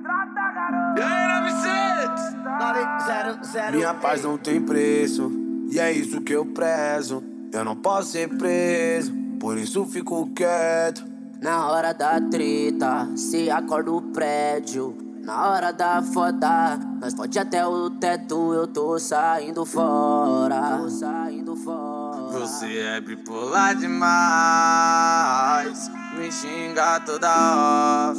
E aí, 900? Minha paz não tem preço, e é isso que eu prezo. Eu não posso ser preso, por isso fico quieto. Na hora da treta, se acorda o prédio. Na hora da foda, nós pode até o teto. Eu tô saindo fora. Você é bipolar demais, me xinga toda hora.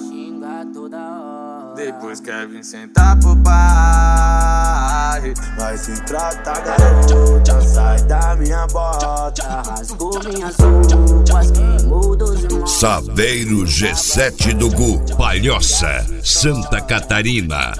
Depois quer vir sentar pro pai. Vai se tratar, garota, sai da minha bota. Rasgou minhas roupas, queimou dos irmãos. Saveiro G7 do Gu, Palhoça, Santa Catarina.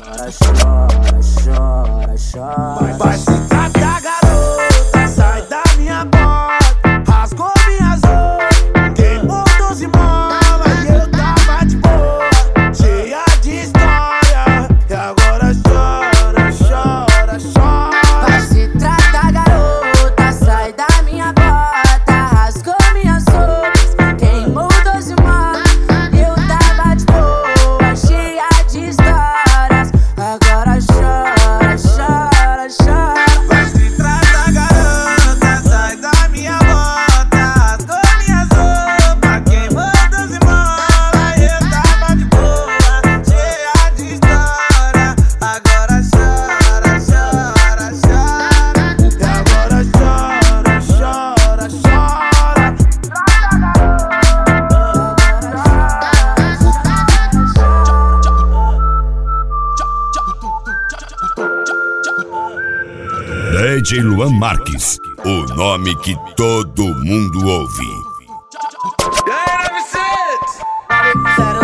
Chora. Vai se tratar, garota, sai da minha bota. Rasgou minhas roupas, queimou 12 molas. E eu tava de boa, cheia de história. E agora chora, chora, chora. Vai se tratar, garota, sai da minha bota. Rasgou minhas roupas, queimou 12 molas. Eu tava de boa, cheia de histórias. Agora chora, chora, chora. Vai se tratar, garota, sai da minha bota. Rasgou minhas roupas, queimou 12 molas. Eu tava de boa, cheia de história. Agora chora, chora, chora. E agora chora, chora, chora. DJ Luan Marques, o nome que todo mundo ouve. E aí, 900?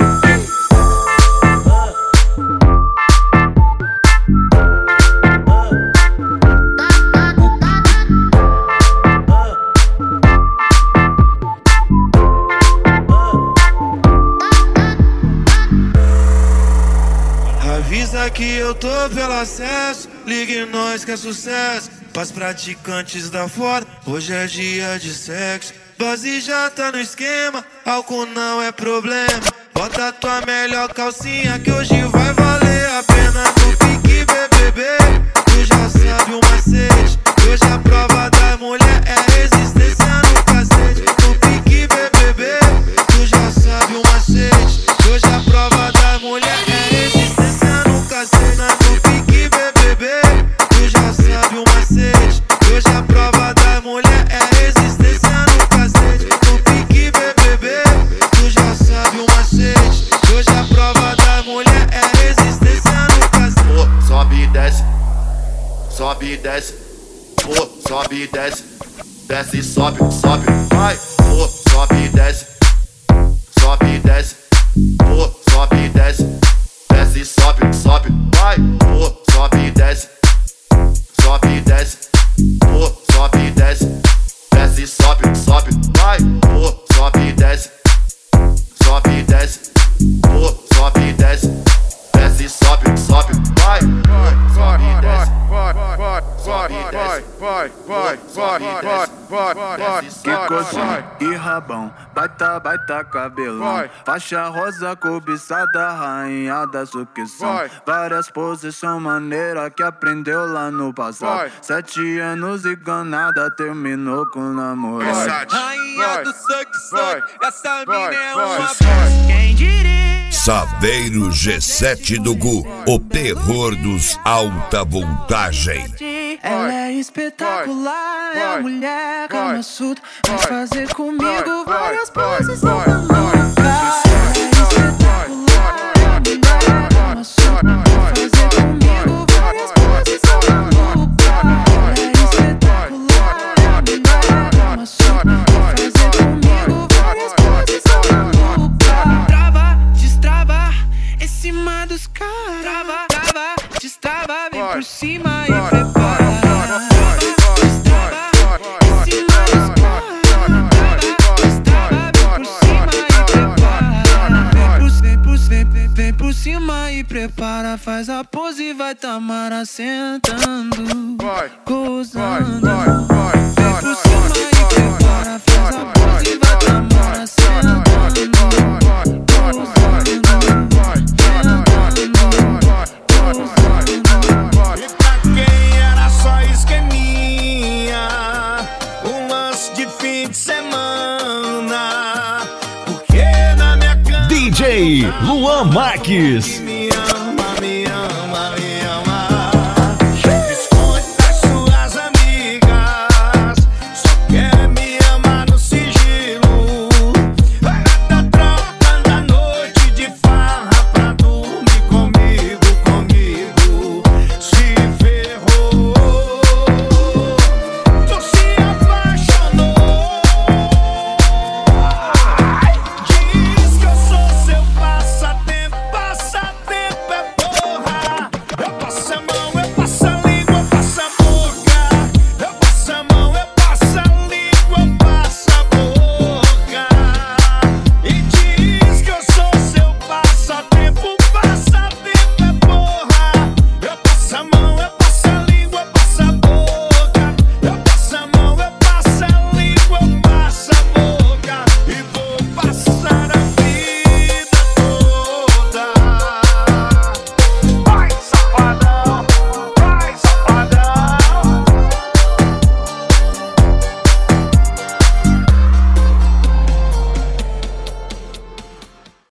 Avisa que eu tô pelo acesso, ligue nós que é sucesso. Pras praticantes da foda, hoje é dia de sexo. Base já tá no esquema, álcool não é problema. Bota tua melhor calcinha que hoje vai valer a pena. No pique BBB, tu já sabe o macete. Hoje a prova da mulher é resistência no cacete. No pique BBB, tu já sabe o macete. Hoje a prova da mulher é resistência no cacete. No pique BBB, tu já sabe o macete. Hoje a prova da mulher é resistência no cacete. No pique BBB, tu já sabe o macete. Hoje a prova da mulher é resistência no cacete. Pô, sobe e desce, sobe e desce. Pô, sobe e desce, desce e sobe, sobe, vai. Pô, sobe e desce, sobe e desce. Pô, sobe e desce, desce e sobe, sobe, vai. Pô, sobe e desce, sobe e desce. Pô, sobe e desce, desce e sobe, sobe, vai. Pô, sobe e desce, sobe e desce. Pô, sobe e desce, desce e sobe, sobe, vai. Sobe e desce, sobe e desce. Que coxinha e rabão, baita cabelão. Faixa rosa cobiçada, rainha da sucção. Várias posições maneiras que aprendeu lá no passado. 7 anos e ganada, terminou com namorado. Rainha do suck, essa mina é uma Quem diria? Saveiro G7 do Gu, o terror dos alta voltagem. Ela é espetacular, é a mulher Kama Sutra. Vai fazer comigo várias poses malucas. Ela é espetacular, é a mulher Kama Sutra. Vai fazer comigo várias poses malucas. Ela é espetacular, é a mulher Kama Sutra. Vai fazer comigo várias poses malucas. Trava, destrava, em cima dos caras. Trava, destrava, vem por cima e prepara. Prepara, faz a pose e vai Tamara sentando, gozando. Vem por cima e prepara, faz a pose e vai Tamara sentando, gozando. DJ Luan Marques.